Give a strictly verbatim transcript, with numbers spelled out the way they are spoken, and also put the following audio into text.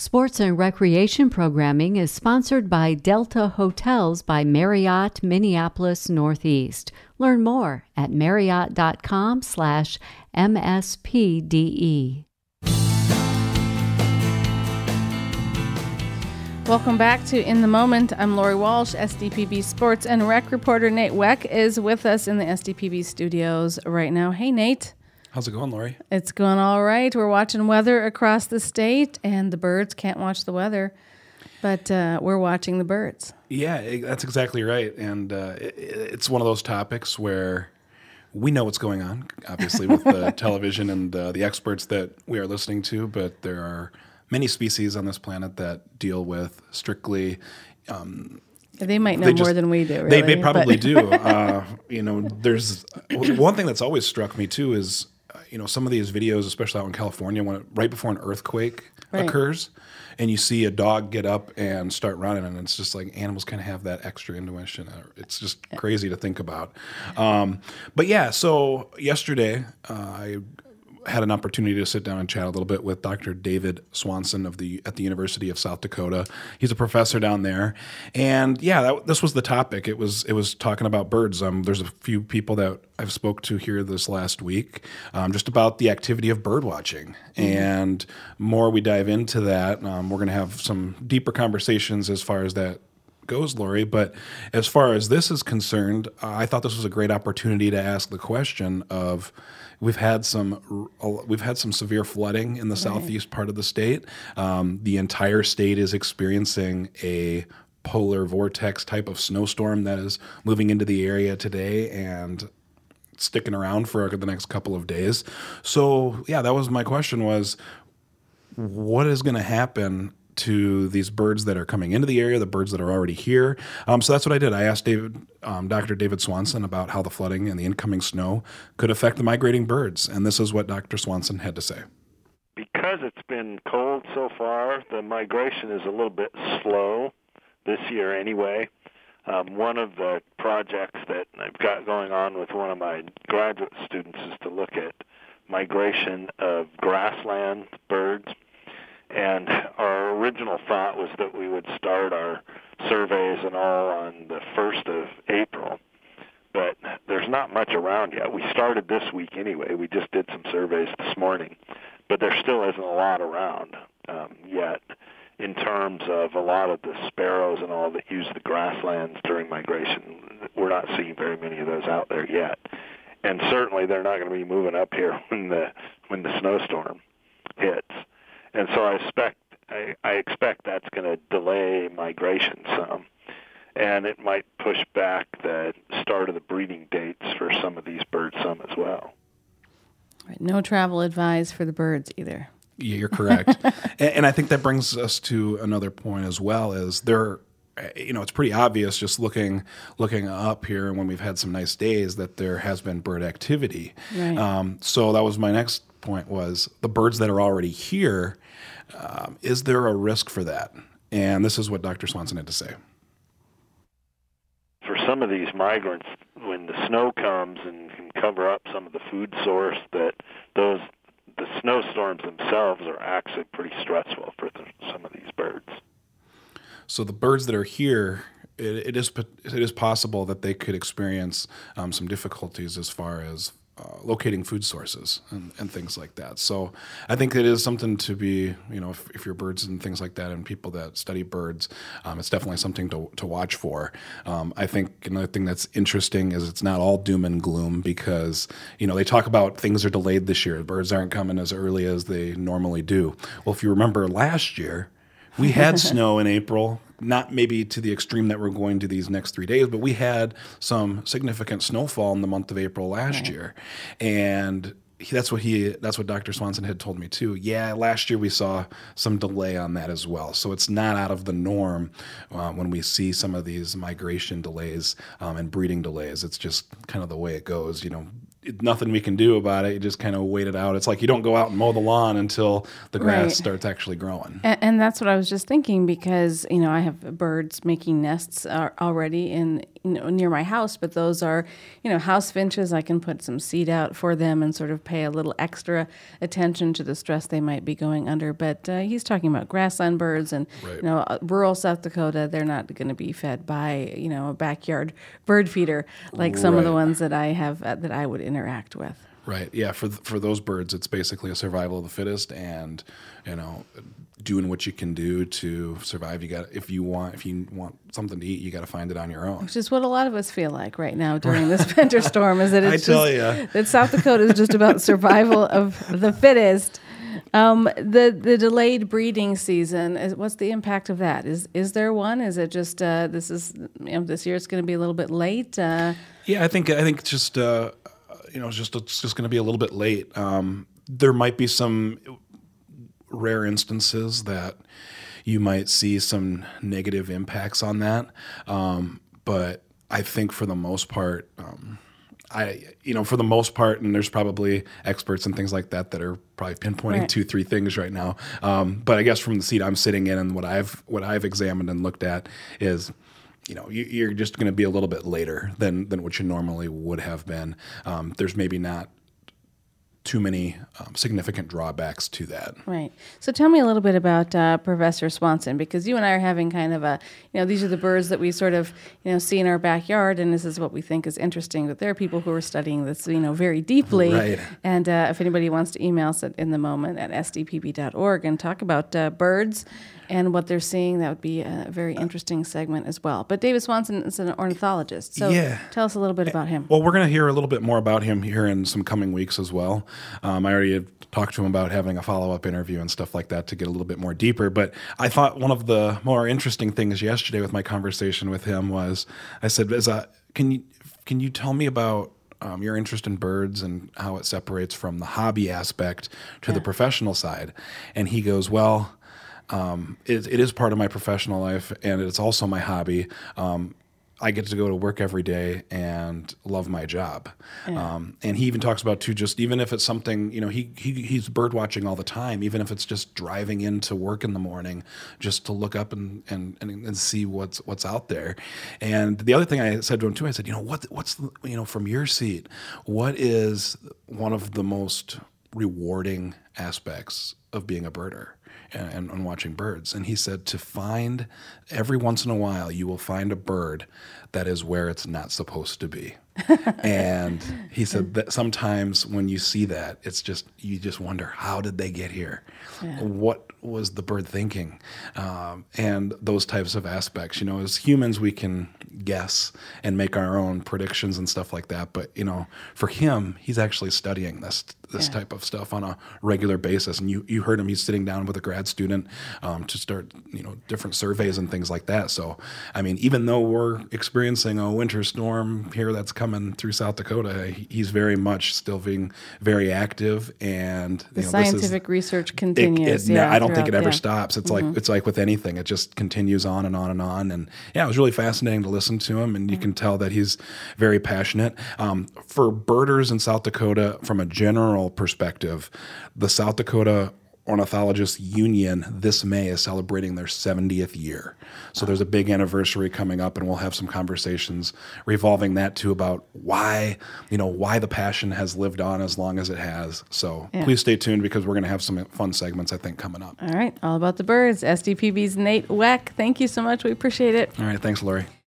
Sports and recreation programming is sponsored by Delta Hotels by Marriott, Minneapolis Northeast. Learn more at marriott.com slash MSPDE. Welcome back to In the Moment. I'm Lori Walsh. S D P B Sports and Rec reporter Nate Weck is with us in the S D P B studios right now. Hey, Nate. How's it going, Lori? It's going all right. We're watching weather across the state, and the birds can't watch the weather, but uh, we're watching the birds. Yeah, that's exactly right. And uh, it, it's one of those topics where we know what's going on, obviously, with the television and uh, the experts that we are listening to, but there are many species on this planet that deal with strictly... Um, They might know they more just, than we do, really. They, they probably do. Uh, you know, there's one thing that's always struck me, too, is, uh, you know, some of these videos, especially out in California, when it, right before an earthquake right. occurs, and you see a dog get up and start running, and it's just like animals kind of have that extra intuition. It's just crazy to think about. Um, but, yeah, so yesterday uh, I had an opportunity to sit down and chat a little bit with Doctor David Swanson of the at the University of South Dakota. He's a professor down there, and yeah, that, this was the topic. It was it was talking about birds. Um, there's a few people that I've spoke to here this last week, um, just about the activity of bird watching, mm-hmm. and more we dive into that, um, we're going to have some deeper conversations as far as that goes, Lori. But as far as this is concerned, uh, I thought this was a great opportunity to ask the question of. We've had some we've had some severe flooding in the right. southeast part of the state. Um, the entire state is experiencing a polar vortex type of snowstorm that is moving into the area today and sticking around for the next couple of days. So yeah, that was my question was, what is going to happen to these birds that are coming into the area, the birds that are already here. Um, so that's what I did. I asked David, um, Doctor David Swanson about how the flooding and the incoming snow could affect the migrating birds. And this is what Doctor Swanson had to say. Because it's been cold so far, the migration is a little bit slow this year anyway. Um, one of the projects that I've got going on with one of my graduate students is to look at migration of grassland birds. And our original thought was that we would start our surveys and all on the first of April. But there's not much around yet. We started this week anyway. We just did some surveys this morning. But there still isn't a lot around um, yet in terms of a lot of the sparrows and all that use the grasslands during migration. We're not seeing very many of those out there yet. And certainly they're not going to be moving up here when the when the snowstorm hits. And so I expect I, I expect that's going to delay migration some, and it might push back the start of the breeding dates for some of these birds some as well. Right. No travel advised for the birds either. Yeah, you're correct. and, and I think that brings us to another point as well, is there, you know, it's pretty obvious just looking looking up here, and when we've had some nice days, that there has been bird activity. Right. Um, so that was my next point, was the birds that are already here, um, is there a risk for that? And this is what Doctor Swanson had to say. For some of these migrants, when the snow comes and can cover up some of the food source, that those the snowstorms themselves are actually pretty stressful for the, some of these birds. So the birds that are here, it, it is it is possible that they could experience um, some difficulties as far as uh, locating food sources and, and things like that. So I think it is something to be, you know, if, if you're birds and things like that and people that study birds, um, it's definitely something to, to watch for. Um, I think another thing that's interesting is it's not all doom and gloom, because, you know, they talk about things are delayed this year. Birds aren't coming as early as they normally do. Well, if you remember last year, we had snow in April, not maybe to the extreme that we're going to these next three days, but we had some significant snowfall in the month of April last right. year. And he, that's what he, that's what Doctor Swanson had told me too. Yeah, last year we saw some delay on that as well. So it's not out of the norm uh, when we see some of these migration delays um, and breeding delays. It's just kind of the way it goes, you know. Nothing we can do about it. You just kind of wait it out. It's like you don't go out and mow the lawn until the grass right. starts actually growing. And, and that's what I was just thinking, because, you know, I have birds making nests already in you know, near my house, but those are, you know, house finches. I can put some seed out for them and sort of pay a little extra attention to the stress they might be going under. But uh, he's talking about grassland birds, and Right. you know, uh, rural South Dakota, they're not going to be fed by, you know, a backyard bird feeder like some of the Right. ones that I have uh, that I would interact with. Right. Yeah. For th- for those birds, it's basically a survival of the fittest, and you know, doing what you can do to survive. You got if you want if you want something to eat, you got to find it on your own. Which is what a lot of us feel like right now during this winter storm. Is that it's I tell just, ya. that South Dakota is just about survival of the fittest. Um, the the delayed breeding season, is, what's the impact of that? Is is there one? Is it just uh, this is you know, this year it's going to be a little bit late? Uh, Yeah, I think I think just uh, you know, it's just it's just going to be a little bit late. Um, there might be some rare instances that you might see some negative impacts on that, um, but I think for the most part, um, I you know for the most part, and there's probably experts and things like that that are probably pinpointing Right. two, three things right now. Um, but I guess from the seat I'm sitting in and what I've what I've examined and looked at is, you know, you, you're just going to be a little bit later than than what you normally would have been. Um, there's maybe not too many um, significant drawbacks to that. Right. So tell me a little bit about uh, Professor Swanson, because you and I are having kind of a, you know, these are the birds that we sort of, you know, see in our backyard, and this is what we think is interesting. But there are people who are studying this, you know, very deeply. Right. And uh, if anybody wants to email us at in the moment at s d p b dot org and talk about uh, birds and what they're seeing, that would be a very interesting segment as well. But David Swanson is an ornithologist. So Yeah. tell us a little bit about him. Well, we're going to hear a little bit more about him here in some coming weeks as well. Um, I already had talked to him about having a follow-up interview and stuff like that to get a little bit more deeper. But I thought one of the more interesting things yesterday with my conversation with him was, I said, As a, can you can you tell me about um, your interest in birds and how it separates from the hobby aspect to Yeah. the professional side? And he goes, well, um, it, it is part of my professional life, and it's also my hobby. Um, I get to go to work every day and love my job. Yeah. Um, and he even talks about too, just even if it's something, you know, he, he he's bird watching all the time, even if it's just driving into work in the morning, just to look up and, and, and, and see what's, what's out there. And the other thing I said to him too, I said, you know, what, what's, the, you know, from your seat, what is one of the most rewarding aspects of being a birder and, and watching birds? And he said, to find, every once in a while, you will find a bird that is where it's not supposed to be. And he said that sometimes when you see that, it's just, you just wonder, how did they get here? Yeah. What was the bird thinking? Um, and those types of aspects. You know, as humans, we can guess and make our own predictions and stuff like that. But, you know, for him, he's actually studying this this Yeah. type of stuff on a regular basis. And you, you heard him, he's sitting down with a grad student um, to start, you know, different surveys and things like that. So, I mean, even though we're experiencing a winter storm here that's coming through South Dakota, he- he's very much still being very active. And The you know, this is- scientific research it, continues. it, yeah, I don't think it throughout- ever yeah. stops. It's like it's like with anything; it just continues on and on and on. And yeah, it was really fascinating to listen to him, and you can tell that he's very passionate. Um, for birders in South Dakota, from a general perspective, the South Dakota Ornithologists Union this May is celebrating their seventieth year. So there's a big anniversary coming up, and we'll have some conversations revolving that too about why, you know, why the passion has lived on as long as it has. So Yeah. please stay tuned, because we're going to have some fun segments, I think, coming up. All right, all about the birds. S D P B's Nate Weck. Thank you so much. We appreciate it. All right, thanks, Lori.